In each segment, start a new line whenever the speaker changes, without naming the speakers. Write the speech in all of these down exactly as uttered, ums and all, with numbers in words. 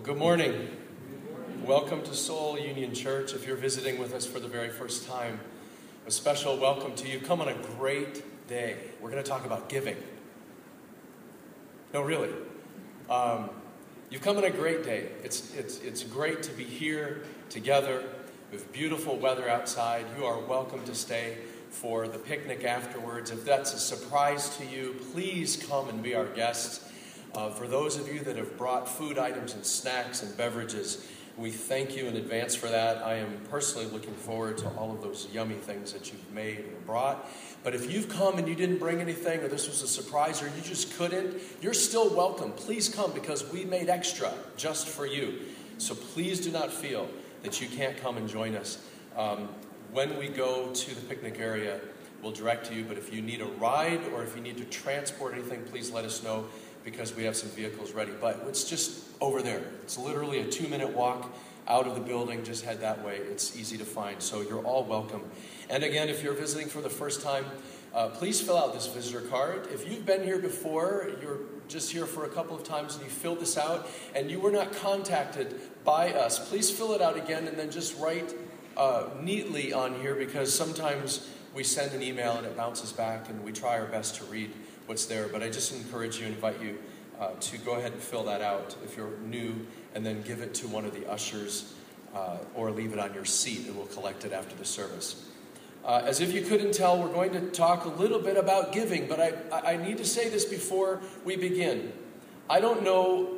Good morning. Good morning. Welcome to Soul Union Church. If you're visiting with us for the very first time, a special welcome to you. Come on a great day. We're going to talk about giving. No, really. Um, you've come on a great day. It's, it's, it's great to be here together with beautiful weather outside. You are welcome to stay for the picnic afterwards. If that's a surprise to you, please come and be our guests. Uh, for those of you that have brought food items and snacks and beverages, we thank you in advance for that. I am personally looking forward to all of those yummy things that you've made or brought. But if you've come and you didn't bring anything, or this was a surprise, or you just couldn't, you're still welcome. Please come, because we made extra just for you. So please do not feel that you can't come and join us. Um, when we go to the picnic area, we'll direct you. But if you need a ride or if you need to transport anything, please let us know, because we have some vehicles ready. But it's just over there. It's literally a two-minute walk out of the building. Just head that way. It's easy to find. So you're all welcome. And again, if you're visiting for the first time, uh, please fill out this visitor card. If you've been here before, you're just here for a couple of times, and you filled this out, and you were not contacted by us, please fill it out again, and then just write uh, neatly on here, because sometimes we send an email and it bounces back, and we try our best to read what's there. But I just encourage you, invite you uh, to go ahead and fill that out if you're new, and then give it to one of the ushers uh, or leave it on your seat, and we'll collect it after the service. Uh, as if you couldn't tell, we're going to talk a little bit about giving, but I, I need to say this before we begin. I don't know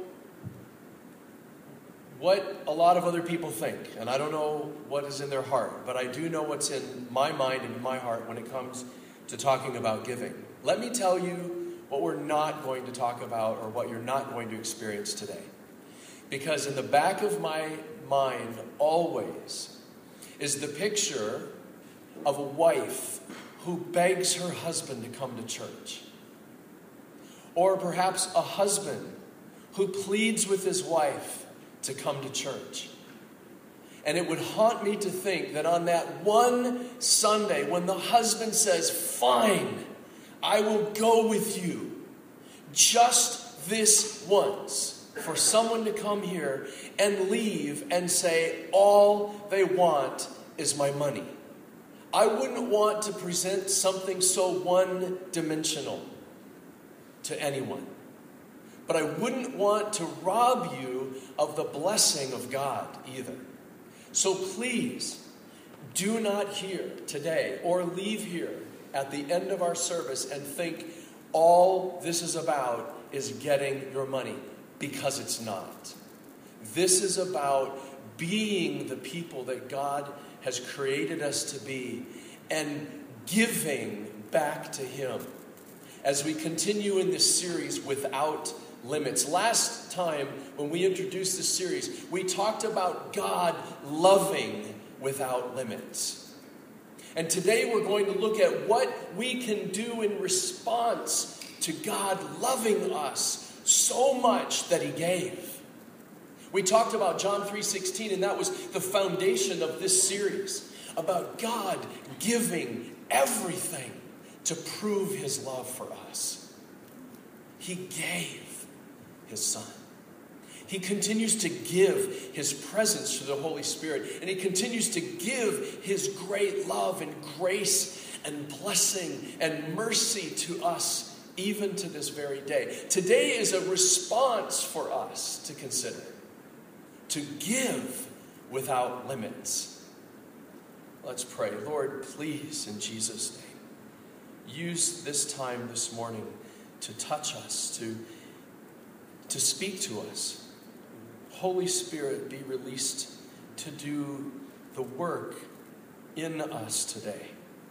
what a lot of other people think, and I don't know what is in their heart, but I do know what's in my mind and in my heart when it comes to talking about giving. Let me tell you what we're not going to talk about, or what you're not going to experience today. Because in the back of my mind always is the picture of a wife who begs her husband to come to church. Or perhaps a husband who pleads with his wife to come to church. And it would haunt me to think that on that one Sunday, when the husband says, "Fine, I will go with you just this once," for someone to come here and leave and say all they want is my money. I wouldn't want to present something so one-dimensional to anyone. But I wouldn't want to rob you of the blessing of God either. So please, do not hear today or leave here at the end of our service and think all this is about is getting your money, because it's not. This is about being the people that God has created us to be and giving back to Him as we continue in this series, Without Limits. Last time when we introduced this series, we talked about God loving without limits. And today we're going to look at what we can do in response to God loving us so much that He gave. We talked about John three sixteen, and that was the foundation of this series, about God giving everything to prove His love for us. He gave His Son. He continues to give His presence through the Holy Spirit. And He continues to give His great love and grace and blessing and mercy to us, even to this very day. Today is a response for us to consider. To give without limits. Let's pray. Lord, please, in Jesus' name, use this time this morning to touch us, to, to speak to us. Holy Spirit, be released to do the work in us today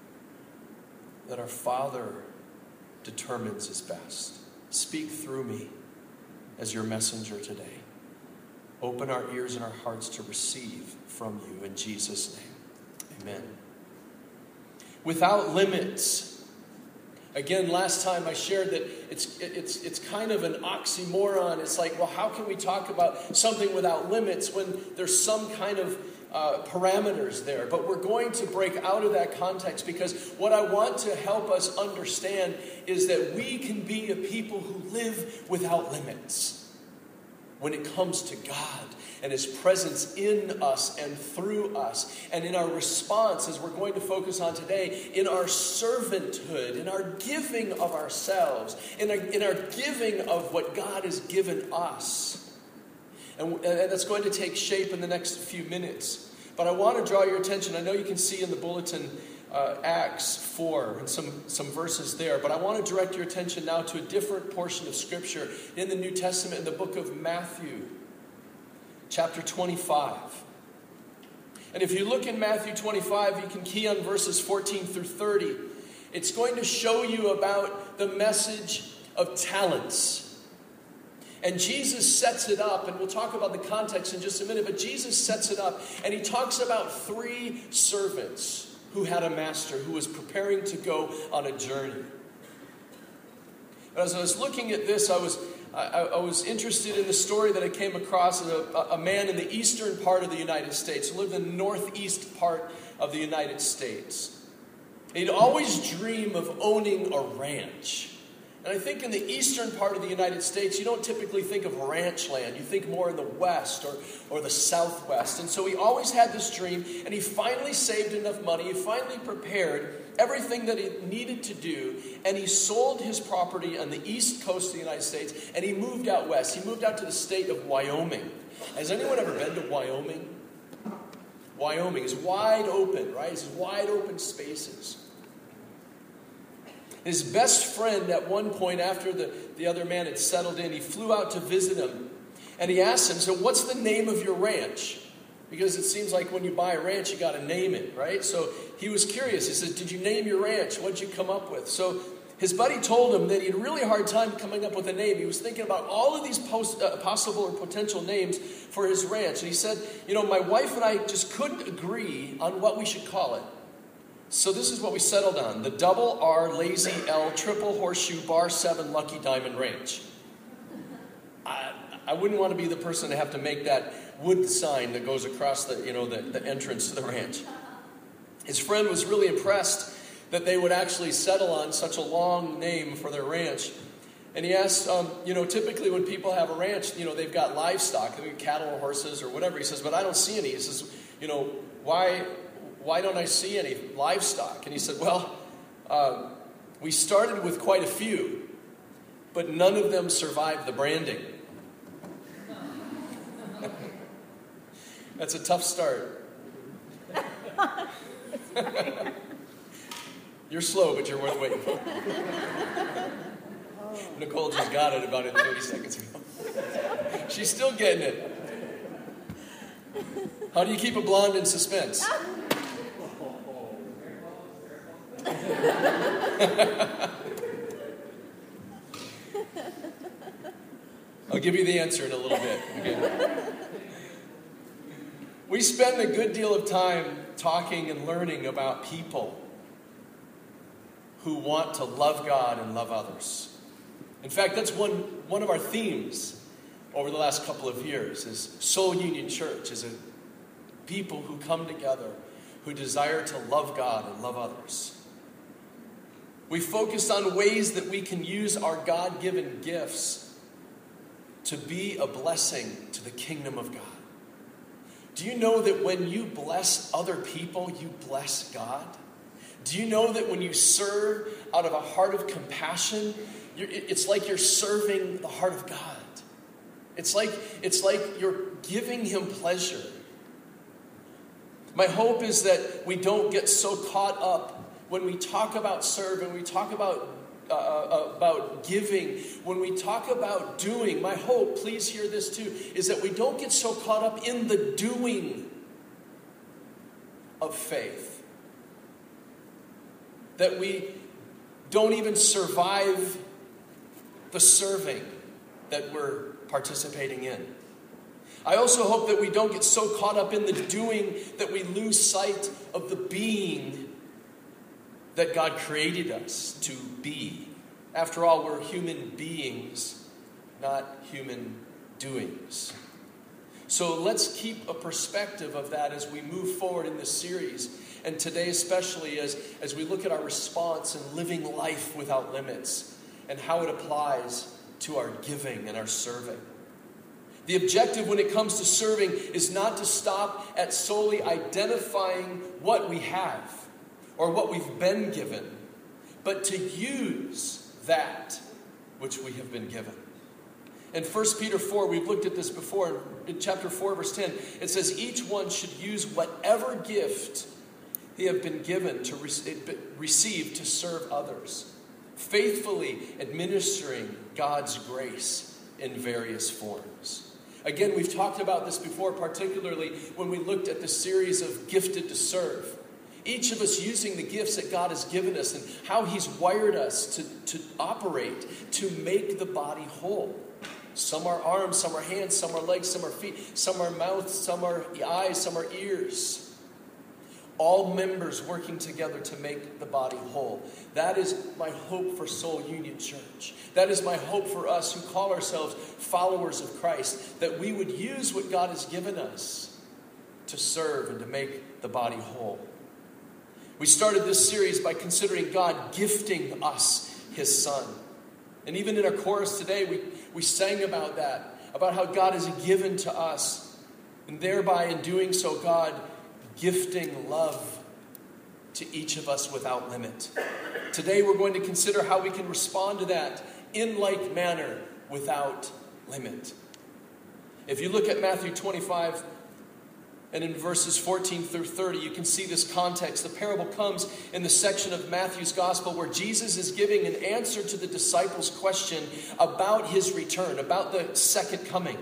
that our Father determines is best. Speak through me as your messenger today. Open our ears and our hearts to receive from you in Jesus' name. Amen. Without limits. Again, last time I shared that it's it's it's kind of an oxymoron. It's like, well, how can we talk about something without limits when there's some kind of uh, parameters there? But we're going to break out of that context, because what I want to help us understand is that we can be a people who live without limits. when it comes to God and His presence in us and through us, and in our response, as we're going to focus on today, in our servanthood, in our giving of ourselves, in our, in our giving of what God has given us. And, and that's going to take shape in the next few minutes. But I want to draw your attention. I know you can see in the bulletin uh, Acts four and some, some verses there, but I want to direct your attention now to a different portion of Scripture in the New Testament, in the book of Matthew, chapter twenty-five. And if you look in Matthew twenty-five, you can key on verses fourteen through thirty. It's going to show you about the message of talents. And Jesus sets it up, and we'll talk about the context in just a minute, but Jesus sets it up, and He talks about three servants who had a master who was preparing to go on a journey. But as I was looking at this, I was I, I was interested in the story that I came across of a, a man in the eastern part of the United States who lived in the northeast part of the United States. He'd always dream of owning a ranch. And I think in the eastern part of the United States, you don't typically think of ranch land. You think more in the west or, or the southwest. And so he always had this dream, and he finally saved enough money. He finally prepared everything that he needed to do, and he sold his property on the east coast of the United States, and he moved out west. He moved out to the state of Wyoming. Has anyone ever been to Wyoming? Wyoming is wide open, right? It's wide open spaces. His best friend at one point, after the, the other man had settled in, he flew out to visit him. And he asked him, so what's the name of your ranch? Because it seems like when you buy a ranch, you got to name it, right? So he was curious. He said, did you name your ranch? What did you come up with? So his buddy told him that he had a really hard time coming up with a name. He was thinking about all of these post, uh, possible or potential names for his ranch. And he said, you know, my wife and I just couldn't agree on what we should call it. So this is what we settled on: the Double R Lazy L Triple Horseshoe Bar seven Lucky Diamond Ranch. I, I wouldn't want to be the person to have to make that wood sign that goes across the, you know, the, the entrance to the ranch. His friend was really impressed that they would actually settle on such a long name for their ranch. And he asked, um, you know, typically when people have a ranch, you know, they've got livestock, they've got cattle or horses or whatever. He says, but I don't see any. He says, you know, why... Why don't I see any livestock? And he said, well, uh, we started with quite a few, but none of them survived the branding. That's a tough start. You're slow, but you're worth waiting for. Nicole just got it about it thirty seconds ago. She's still getting it. How do you keep a blonde in suspense? I'll give you the answer in a little bit. Okay? We spend a good deal of time talking and learning about people who want to love God and love others. In fact, that's one, one of our themes over the last couple of years is Soul Union Church, is a people who come together who desire to love God and love others. We focused on ways that we can use our God-given gifts to be a blessing to the kingdom of God. Do you know that when you bless other people, you bless God? Do you know that when you serve out of a heart of compassion, you're, it's like you're serving the heart of God? It's like, it's like you're giving Him pleasure. My hope is that we don't get so caught up when we talk about serving, we talk about uh, about giving, when we talk about doing. My hope, please hear this too, is that we don't get so caught up in the doing of faith that we don't even survive the serving that we're participating in. I also hope that we don't get so caught up in the doing that we lose sight of the being that God created us to be. After all, we're human beings, not human doings. So let's keep a perspective of that as we move forward in this series. And today especially as, as we look at our response and living life without limits and how it applies to our giving and our serving. The objective when it comes to serving is not to stop at solely identifying what we have or what we've been given, but to use that which we have been given. In First Peter four, we've looked at this before. In chapter four, verse ten, it says, each one should use whatever gift he have been given to receive to serve others, faithfully administering God's grace in various forms. Again, we've talked about this before, particularly when we looked at the series of Gifted to Serve. Each of us using the gifts that God has given us and how he's wired us to, to operate, to make the body whole. Some are arms, some are hands, some are legs, some are feet, some are mouths, some are eyes, some are ears. All members working together to make the body whole. That is my hope for Soul Union Church. That is my hope for us who call ourselves followers of Christ, that we would use what God has given us to serve and to make the body whole. We started this series by considering God gifting us his Son. And even in our chorus today, we, we sang about that, about how God has given to us. And thereby, in doing so, God gifting love to each of us without limit. Today, we're going to consider how we can respond to that in like manner without limit. If you look at Matthew twenty-five, and in verses fourteen through thirty, you can see this context. The parable comes in the section of Matthew's gospel where Jesus is giving an answer to the disciples' question about his return, about the second coming.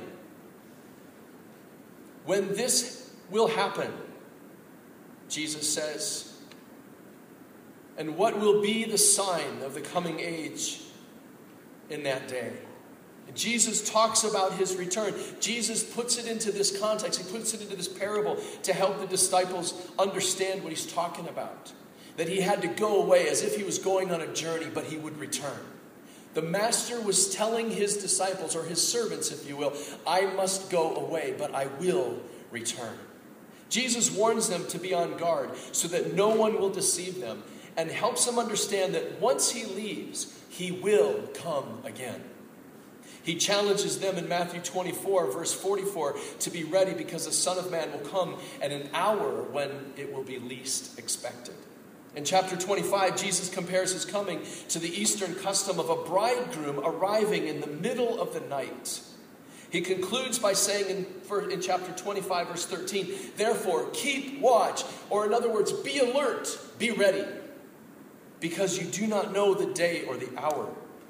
When this will happen, Jesus says, and what will be the sign of the coming age in that day? Jesus talks about his return. Jesus puts it into this context. He puts it into this parable to help the disciples understand what he's talking about. That he had to go away as if he was going on a journey, but he would return. The master was telling his disciples, or his servants, if you will, I must go away, but I will return. Jesus warns them to be on guard so that no one will deceive them, and helps them understand that once he leaves, he will come again. He challenges them in Matthew twenty-four, verse forty-four, to be ready because the Son of Man will come at an hour when it will be least expected. In chapter twenty-five, Jesus compares his coming to the Eastern custom of a bridegroom arriving in the middle of the night. He concludes by saying in, in chapter twenty-five, verse thirteen, therefore, keep watch, or in other words, be alert, be ready, because you do not know the day or the hour.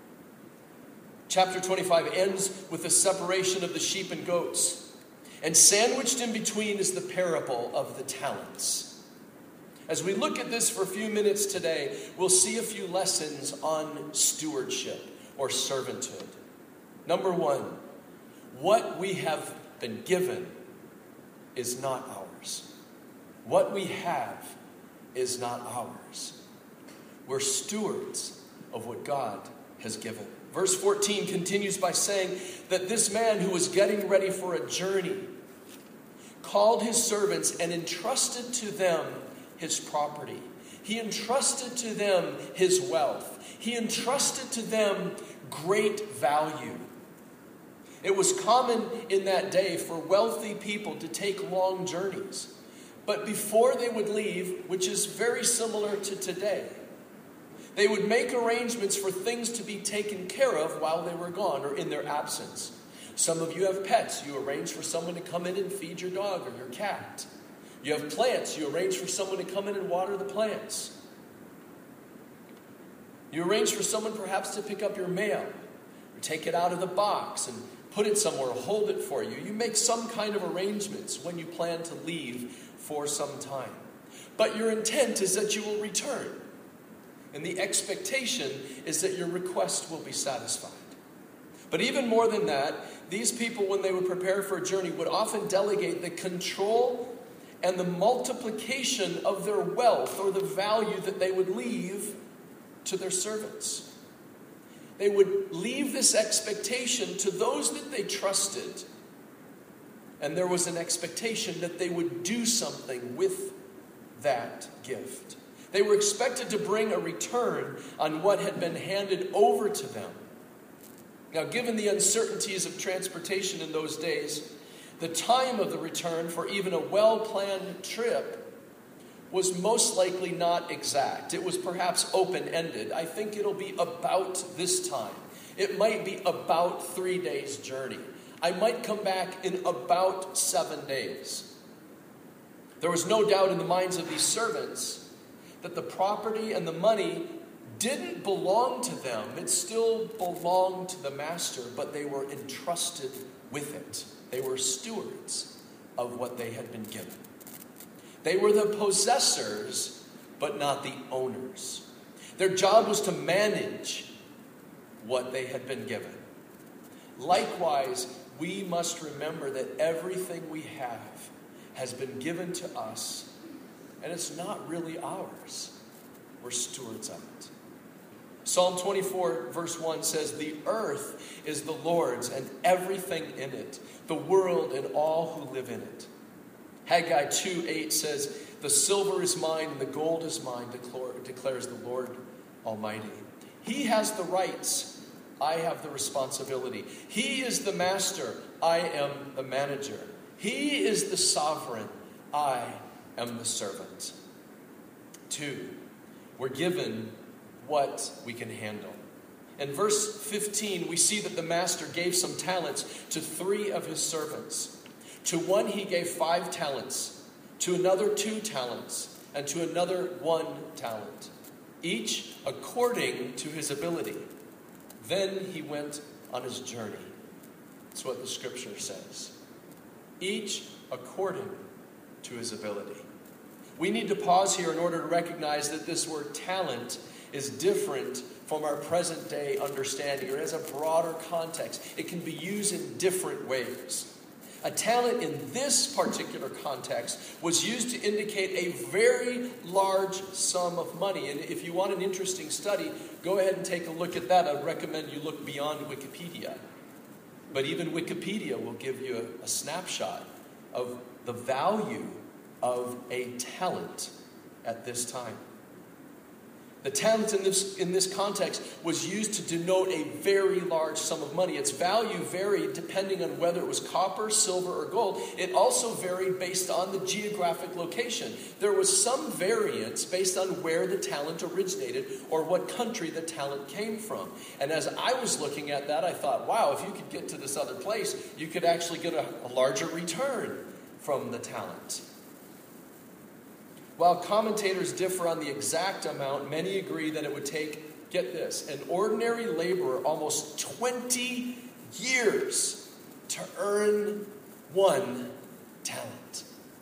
Chapter twenty-five ends with the separation of the sheep and goats. And sandwiched in between is the parable of the talents. As we look at this for a few minutes today, we'll see a few lessons on stewardship or servanthood. Number one, what we have been given is not ours. What we have is not ours. We're stewards of what God has given. Verse fourteen continues by saying that this man who was getting ready for a journey called his servants and entrusted to them his property. He entrusted to them his wealth. He entrusted to them great value. It was common in that day for wealthy people to take long journeys. But before they would leave, which is very similar to today, they would make arrangements for things to be taken care of while they were gone or in their absence. Some of you have pets. You arrange for someone to come in and feed your dog or your cat. You have plants. You arrange for someone to come in and water the plants. You arrange for someone perhaps to pick up your mail or take it out of the box and put it somewhere, hold it for you. You make some kind of arrangements when you plan to leave for some time. But your intent is that you will return. And the expectation is that your request will be satisfied. But even more than that, these people, when they would prepare for a journey, would often delegate the control and the multiplication of their wealth or the value that they would leave to their servants. They would leave this expectation to those that they trusted. And there was an expectation that they would do something with that gift. They were expected to bring a return on what had been handed over to them. Now, given the uncertainties of transportation in those days, the time of the return for even a well-planned trip was most likely not exact. It was perhaps open-ended. I think it'll be about this time. It might be about three days' journey. I might come back in about seven days. There was no doubt in the minds of these servants that the property and the money didn't belong to them. It still belonged to the master, but they were entrusted with it. They were stewards of what they had been given. They were the possessors, but not the owners. Their job was to manage what they had been given. Likewise, we must remember that everything we have has been given to us, and it's not really ours. We're stewards of it. Psalm twenty-four, verse one says, "The earth is the Lord's and everything in it, the world and all who live in it." Haggai two eight says, "The silver is mine and the gold is mine, declares the Lord Almighty." He has the rights. I have the responsibility. He is the master. I am the manager. He is the sovereign. I am the servant. Two, we're given what we can handle. In verse fifteen, we see that the master gave some talents to three of his servants. To one he gave five talents, to another two talents, and to another one talent, each according to his ability. Then he went on his journey. That's what the scripture says. Each according to his ability. We need to pause here in order to recognize that this word talent is different from our present day understanding, or has a broader context. It can be used in different ways. A talent in this particular context was used to indicate a very large sum of money. And if you want an interesting study, go ahead and take a look at that. I recommend you look beyond Wikipedia. But even Wikipedia will give you a, a snapshot of the value of a talent at this time. The talent in this, in this context was used to denote a very large sum of money. Its value varied depending on whether it was copper, silver, or gold. It also varied based on the geographic location. There was some variance based on where the talent originated or what country the talent came from. And as I was looking at that, I thought, wow, if you could get to this other place, you could actually get a, a larger return from the talent. While commentators differ on the exact amount, many agree that it would take, get this, an ordinary laborer almost twenty years to earn one talent.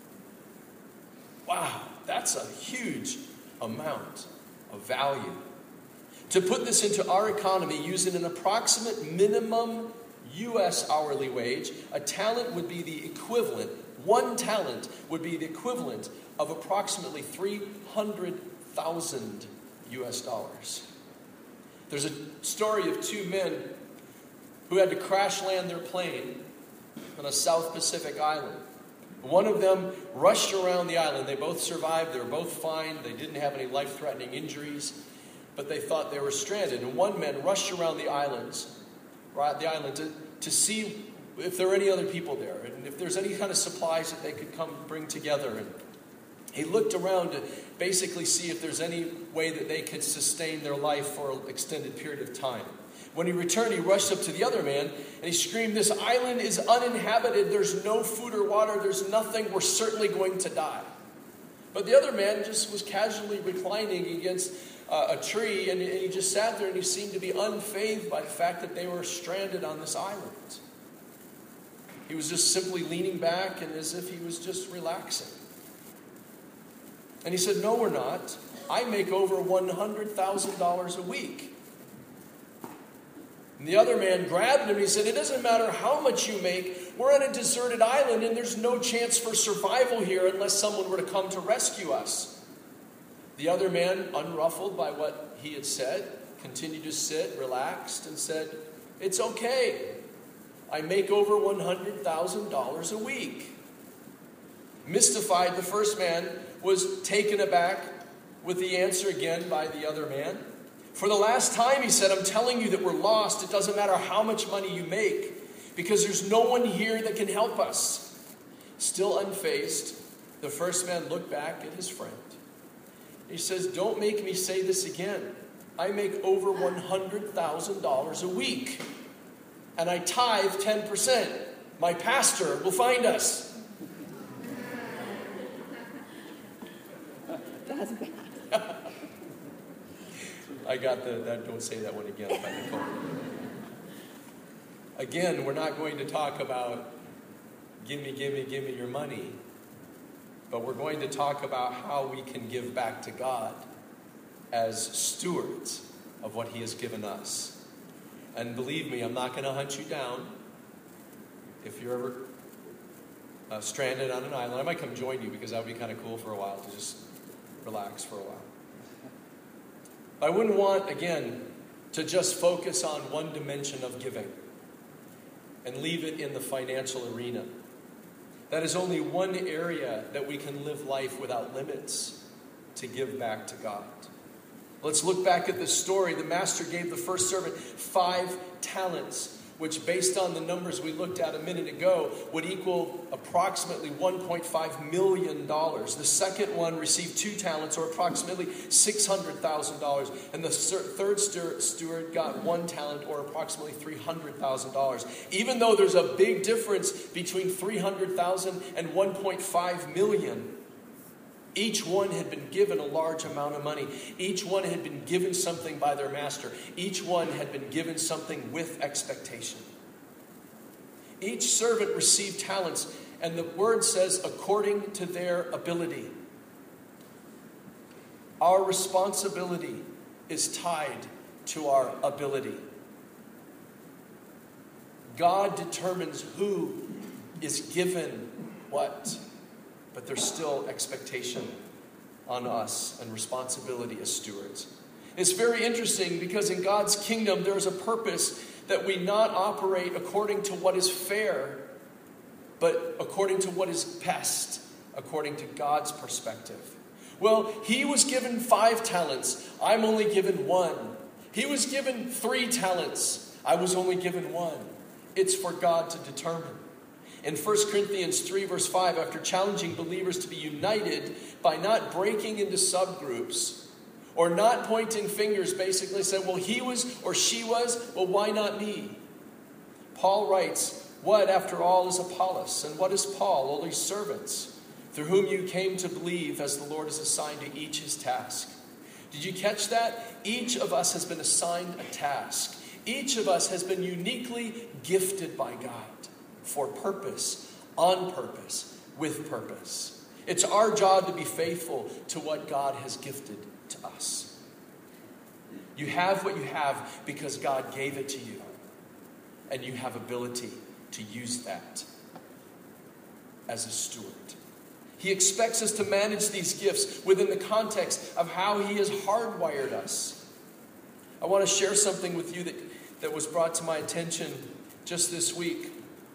Wow, that's a huge amount of value. To put this into our economy, using an approximate minimum U S hourly wage, a talent would be the equivalent, one talent would be the equivalent of approximately three hundred thousand U S dollars. There's a story of two men who had to crash land their plane on a South Pacific island. One of them rushed around the island. They both survived. They were both fine. They didn't have any life-threatening injuries, but they thought they were stranded. And one man rushed around the islands, right, the island to, to see if there were any other people there and if there's any kind of supplies that they could come bring together. And he looked around to basically see if there's any way that they could sustain their life for an extended period of time. When he returned, he rushed up to the other man and he screamed, "This island is uninhabited. There's no food or water. There's nothing. We're certainly going to die." But the other man just was casually reclining against uh, a tree, and, and he just sat there and he seemed to be unfazed by the fact that they were stranded on this island. He was just simply leaning back and as if he was just relaxing. And he said, "No, we're not. I make over one hundred thousand dollars a week." And the other man grabbed him and he said, "It doesn't matter how much you make. We're on a deserted island and there's no chance for survival here unless someone were to come to rescue us." The other man, unruffled by what he had said, continued to sit, relaxed, and said, "It's okay. I make over one hundred thousand dollars a week." Mystified, the first man was taken aback with the answer again by the other man. For the last time, he said, I'm telling you that we're lost. It doesn't matter how much money you make, because there's no one here that can help us. Still unfazed, the first man looked back at his friend. He says, don't make me say this again. I make over one hundred thousand dollars a week, and I tithe ten percent. My pastor will find us.
That's bad.
I got the, that, don't say that one again. By Nicole. Again, we're not going to talk about gimme, gimme, gimme your money. But we're going to talk about how we can give back to God as stewards of what he has given us. And believe me, I'm not going to hunt you down. If you're ever uh, stranded on an island, I might come join you, because that would be kind of cool for a while, to just relax for a while. But I wouldn't want, again, to just focus on one dimension of giving and leave it in the financial arena. That is only one area that we can live life without limits to give back to God. Let's look back at this story. The master gave the first servant five talents, which, based on the numbers we looked at a minute ago, would equal approximately one point five million dollars. The second one received two talents, or approximately six hundred thousand dollars. And the third steward got one talent, or approximately three hundred thousand dollars. Even though there's a big difference between three hundred thousand dollars and one point five million dollars, each one had been given a large amount of money. Each one had been given something by their master. Each one had been given something with expectation. Each servant received talents, and the word says, according to their ability. Our responsibility is tied to our ability. God determines who is given what. But there's still expectation on us and responsibility as stewards. It's very interesting, because in God's kingdom there is a purpose that we not operate according to what is fair, but according to what is best, according to God's perspective. Well, he was given five talents. I'm only given one. He was given three talents. I was only given one. It's for God to determine. In First Corinthians three, verse five, after challenging believers to be united by not breaking into subgroups or not pointing fingers, basically said, well, he was or she was, well, why not me? Paul writes, what, after all, is Apollos? And what is Paul? Only servants, through whom you came to believe, as the Lord has assigned to each his task. Did you catch that? Each of us has been assigned a task. Each of us has been uniquely gifted by God. For purpose, on purpose, with purpose. It's our job to be faithful to what God has gifted to us. You have what you have because God gave it to you. And you have ability to use that as a steward. He expects us to manage these gifts within the context of how he has hardwired us. I want to share something with you that, that was brought to my attention just this week.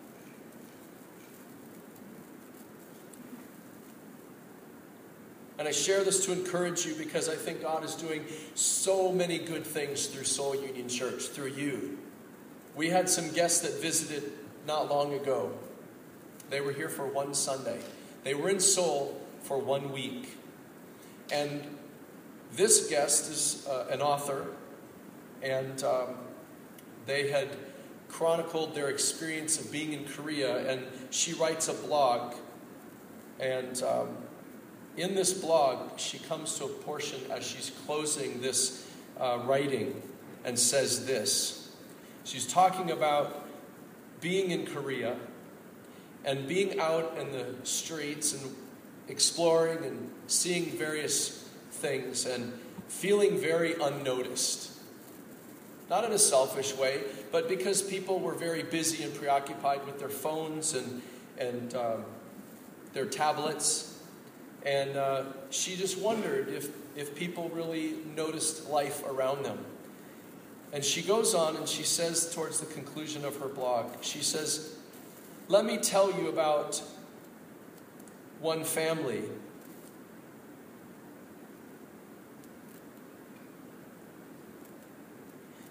And I share this to encourage you, because I think God is doing so many good things through Soul Union Church, through you. We had some guests that visited not long ago. They were here for one Sunday. They were in Seoul for one week. And this guest is uh, an author, and um, they had chronicled their experience of being in Korea, and she writes a blog, and um, in this blog, she comes to a portion as she's closing this uh, writing and says this. She's talking about being in Korea and being out in the streets and exploring and seeing various things and feeling very unnoticed. Not in a selfish way, but because people were very busy and preoccupied with their phones and, and um, their tablets. And uh, she just wondered if, if people really noticed life around them. And she goes on and she says towards the conclusion of her blog, she says, let me tell you about one family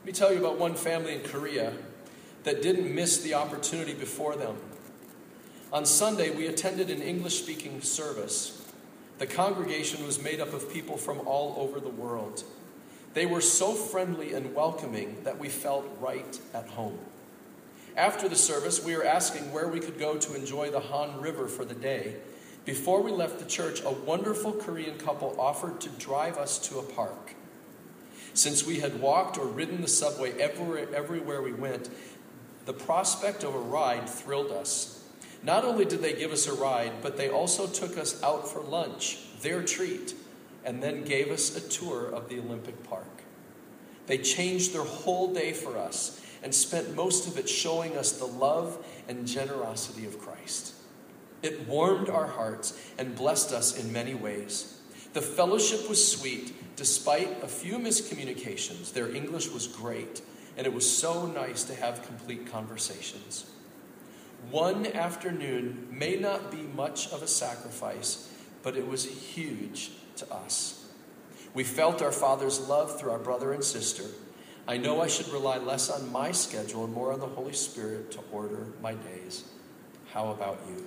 Let me tell you about one family in Korea that didn't miss the opportunity before them. On Sunday, we attended an English-speaking service. The congregation was made up of people from all over the world. They were so friendly and welcoming that we felt right at home. After the service, we were asking where we could go to enjoy the Han River for the day. Before we left the church, a wonderful Korean couple offered to drive us to a park. Since we had walked or ridden the subway everywhere, everywhere we went, the prospect of a ride thrilled us. Not only did they give us a ride, but they also took us out for lunch, their treat, and then gave us a tour of the Olympic Park. They changed their whole day for us and spent most of it showing us the love and generosity of Christ. It warmed our hearts and blessed us in many ways. The fellowship was sweet, despite a few miscommunications. Their English was great, and it was so nice to have complete conversations. One afternoon may not be much of a sacrifice, but it was huge to us. We felt our Father's love through our brother and sister. I know I should rely less on my schedule and more on the Holy Spirit to order my days. How about you?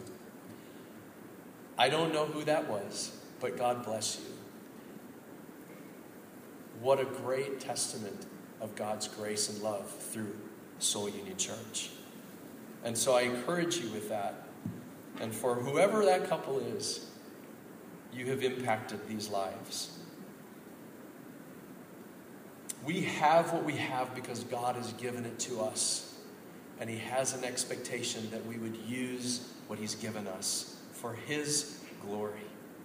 I don't know who that was, but God bless you. What a great testament of God's grace and love through Soul Union Church. And so I encourage you with that. And for whoever that couple is, you have impacted these lives. We have what we have because God has given it to us. And He has an expectation that we would use what He's given us for His glory.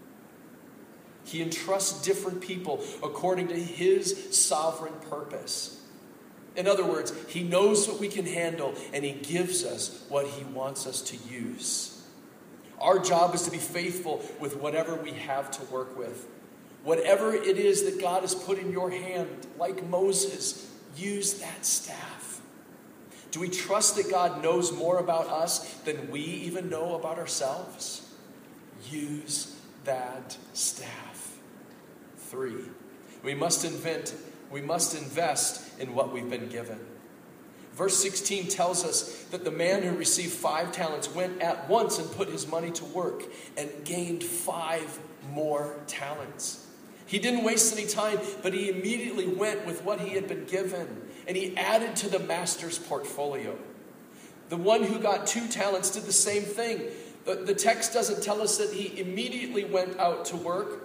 He entrusts different people according to His sovereign purpose. In other words, He knows what we can handle, and He gives us what He wants us to use. Our job is to be faithful with whatever we have to work with. Whatever it is that God has put in your hand, like Moses, use that staff. Do we trust that God knows more about us than we even know about ourselves? Use that staff. Three, we must invent We must invest in what we've been given. Verse sixteen tells us that the man who received five talents went at once and put his money to work and gained five more talents. He didn't waste any time, but he immediately went with what he had been given, and he added to the master's portfolio. The one who got two talents did the same thing. The, the text doesn't tell us that he immediately went out to work,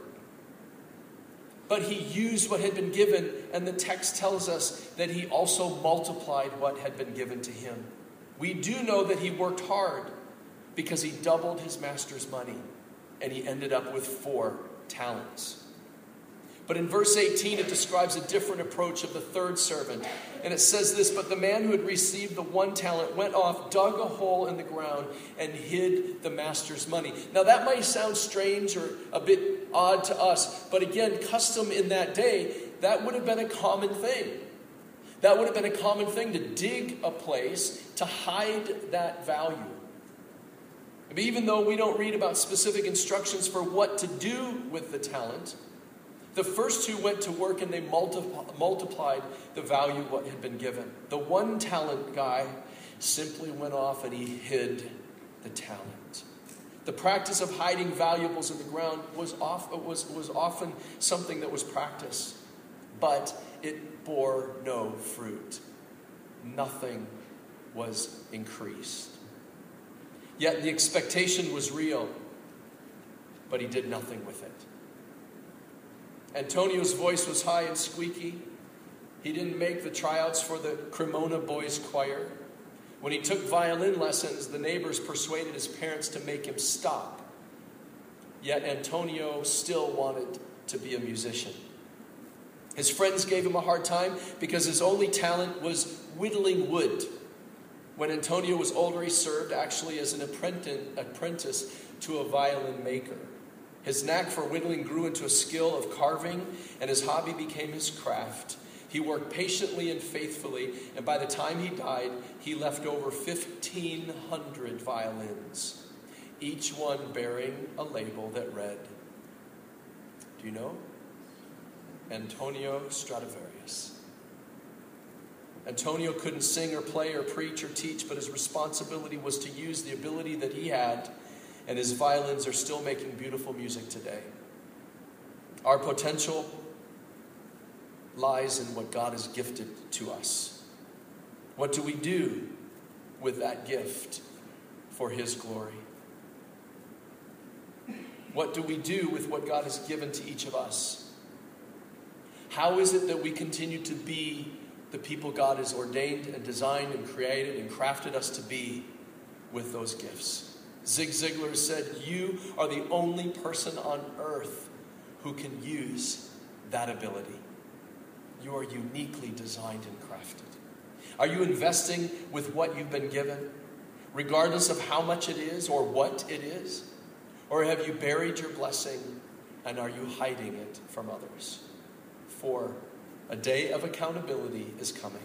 but he used what had been given, and the text tells us that he also multiplied what had been given to him. We do know that he worked hard because he doubled his master's money, and he ended up with four talents. But in verse eighteen, it describes a different approach of the third servant. And it says this, "But the man who had received the one talent went off, dug a hole in the ground, and hid the master's money." Now that might sound strange or a bit odd to us. But again, custom in that day, that would have been a common thing. That would have been a common thing to dig a place to hide that value. I mean, even though we don't read about specific instructions for what to do with the talent, the first two went to work and they multi- multiplied the value of what had been given. The one talent guy simply went off and he hid the talent. The practice of hiding valuables in the ground was, off, was, was often something that was practiced, but it bore no fruit. Nothing was increased. Yet the expectation was real, but he did nothing with it. Antonio's voice was high and squeaky. He didn't make the tryouts for the Cremona Boys Choir. When he took violin lessons, the neighbors persuaded his parents to make him stop. Yet Antonio still wanted to be a musician. His friends gave him a hard time because his only talent was whittling wood. When Antonio was older, he served actually as an apprentice to a violin maker. His knack for whittling grew into a skill of carving, and his hobby became his craft. He worked patiently and faithfully, and by the time he died, he left over fifteen hundred violins, each one bearing a label that read, do you know? Antonio Stradivarius. Antonio couldn't sing or play or preach or teach, but his responsibility was to use the ability that he had, and his violins are still making beautiful music today. Our potential lies in what God has gifted to us. What do we do with that gift for his glory? What do we do with what God has given to each of us? How is it that we continue to be the people God has ordained and designed and created and crafted us to be with those gifts? Zig Ziglar said, "You are the only person on earth who can use that ability. You are uniquely designed and crafted." Are you investing with what you've been given, regardless of how much it is or what it is? Or have you buried your blessing and are you hiding it from others? For a day of accountability is coming.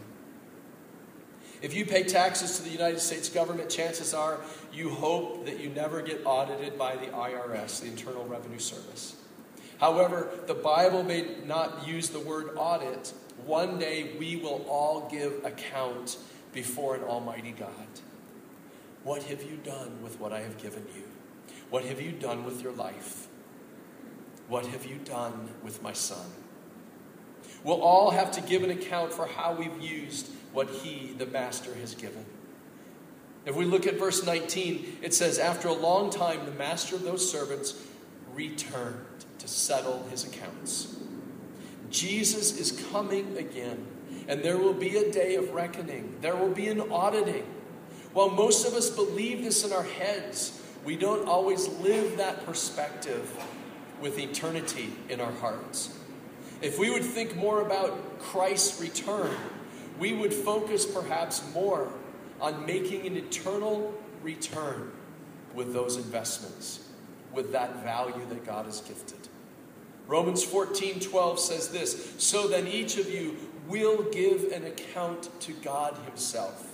If you pay taxes to the United States government, chances are you hope that you never get audited by the I R S, the Internal Revenue Service. However, the Bible may not use the word audit. One day we will all give account before an almighty God. What have you done with what I have given you? What have you done with your life? What have you done with my son? We'll all have to give an account for how we've used what he, the master, has given. If we look at verse nineteen, it says, "After a long time, the master of those servants returned to settle his accounts." Jesus is coming again, and there will be a day of reckoning. There will be an auditing. While most of us believe this in our heads, we don't always live that perspective with eternity in our hearts. If we would think more about Christ's return, we would focus perhaps more on making an eternal return with those investments, with that value that God has gifted. Romans fourteen twelve says this, "So then each of you will give an account to God himself."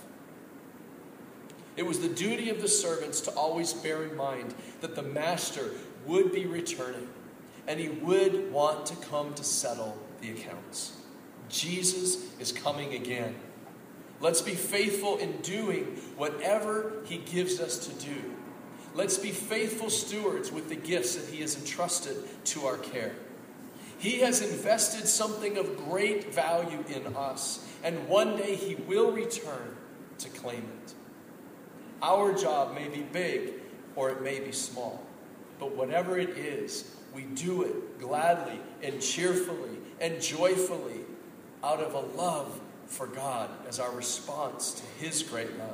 It was the duty of the servants to always bear in mind that the master would be returning, and he would want to come to settle the accounts. Jesus is coming again. Let's be faithful in doing whatever he gives us to do. Let's be faithful stewards with the gifts that he has entrusted to our care. He has invested something of great value in us, and one day he will return to claim it. Our job may be big or it may be small, but whatever it is, we do it gladly and cheerfully and joyfully out of a love for God as our response to his great love,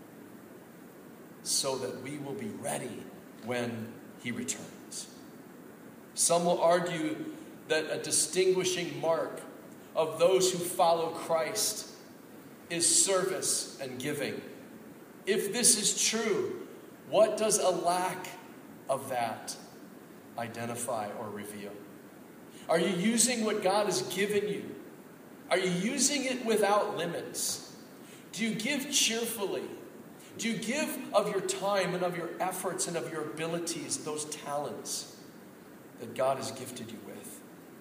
so that we will be ready when he returns. Some will argue that a distinguishing mark of those who follow Christ is service and giving. If this is true, what does a lack of that identify or reveal? Are you using what God has given you? Are you using it without limits? Do you give cheerfully? Do you give of your time and of your efforts and of your abilities, those talents that God has gifted you with?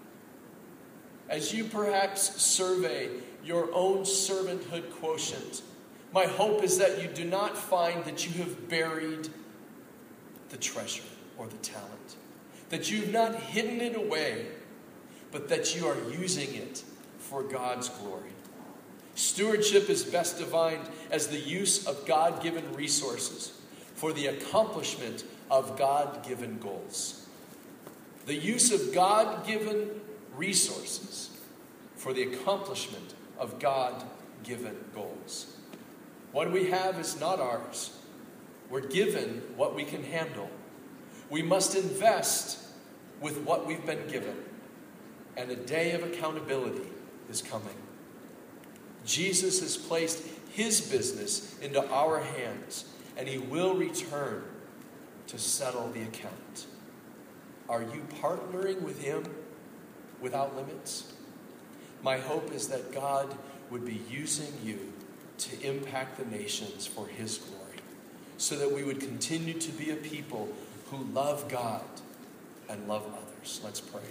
As you perhaps survey your own servanthood quotient, my hope is that you do not find that you have buried the treasure or the talent, that you've not hidden it away, but that you are using it for God's glory. Stewardship is best defined as the use of God-given resources for the accomplishment of God-given goals. The use of God-given resources for the accomplishment of God-given goals. What we have is not ours. We're given what we can handle. We must invest with what we've been given. And a day of accountability is coming. Jesus has placed his business into our hands, and he will return to settle the account. Are you partnering with him without limits? My hope is that God would be using you to impact the nations for his glory, so that we would continue to be a people who love God and love others. Let's pray.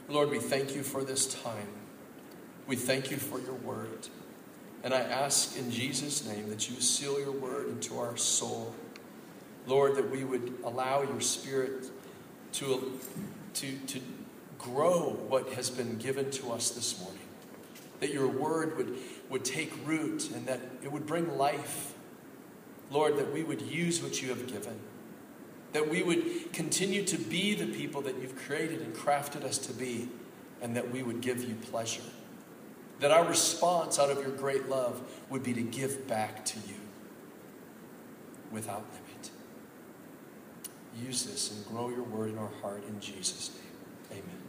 Lord, we thank you for this time. We thank you for your word. And I ask in Jesus' name that you seal your word into our soul. Lord, that we would allow your Spirit to, to, to grow what has been given to us this morning. That your word would, would take root and that it would bring life. Lord, that we would use what you have given. That we would continue to be the people that you've created and crafted us to be, and that we would give you pleasure. That our response out of your great love would be to give back to you without limit. Use this and grow your word in our heart in Jesus' name. Amen.